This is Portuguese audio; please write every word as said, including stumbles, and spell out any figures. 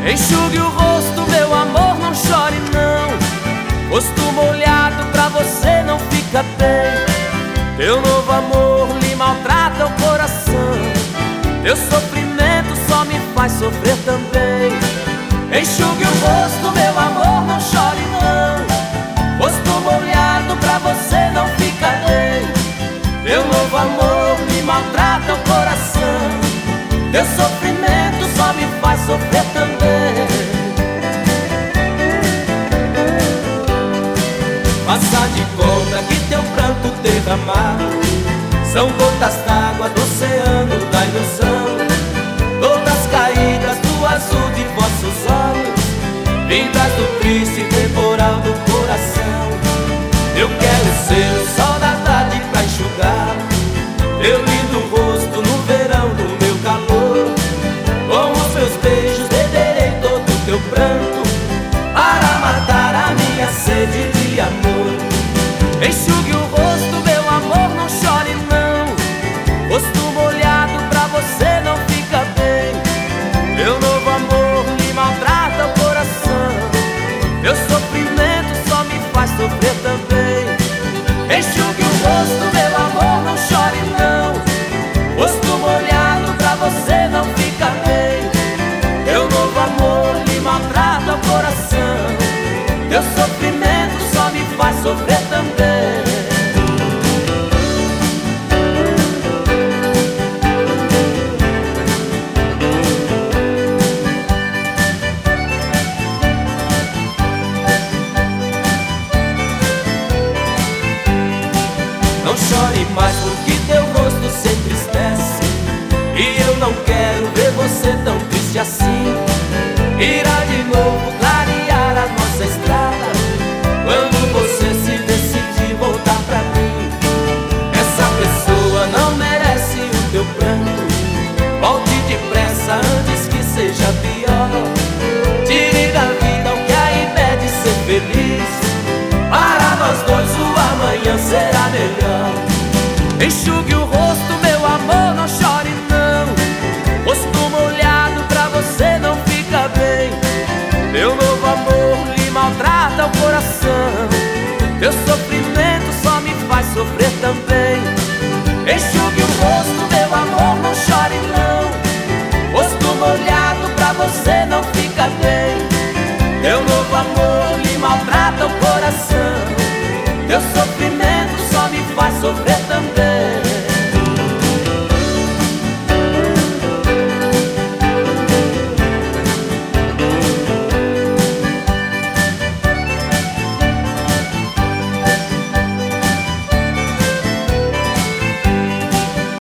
Enxugue o rosto, meu amor, não chore não. Rosto molhado pra você não fica bem. Teu novo amor lhe maltrata o coração. Teu sofrimento só me faz sofrer também. Enxugue o rosto, meu amor, não chore não. Rosto molhado pra você não fica bem. Teu novo amor me maltrata o coração. Teu sofrimento só me faz sofrer também. Faça de conta que teu pranto derramado são gotas d'água do oceano da ilusão. Gotas caídas do azul de vossos olhos, vindas do triste temporal do coração. Eu quero ser o sol da tarde pra enxugar teu lindo rosto no verão do meu calor. Com os meus beijos beberei todo o teu pranto para matar a minha sede de amor. Enxugue o rosto, meu amor, não chore não. Rosto molhado pra você não fica bem. Meu novo amor lhe maltrata o coração. Meu sofrimento só me faz sofrer também. Enxugue o rosto, meu amor, não chore não. Rosto molhado pra você não fica bem. Meu novo amor lhe maltrata o coração. Meu sofrimento só me faz sofrer também. Não chore mais porque teu rosto se entristece, e eu não quero ver você tão triste assim. Irá de novo clarear a nossa estrada quando você se decidir voltar pra mim. Essa pessoa não merece o teu pranto. Volte depressa antes que seja pior. Tire da vida o que a impede de ser feliz. Para nós dois o amanhã será melhor. Enxugue o rosto, meu amor, não chore não. Rosto molhado pra você não fica bem. Meu novo amor lhe maltrata o coração. Teu sofrimento só me faz sofrer também. Enxugue o rosto, meu amor, não chore não. Rosto molhado pra você não fica bem. Meu novo amor lhe maltrata o coração. Teu sofrimento só me faz sofrer também.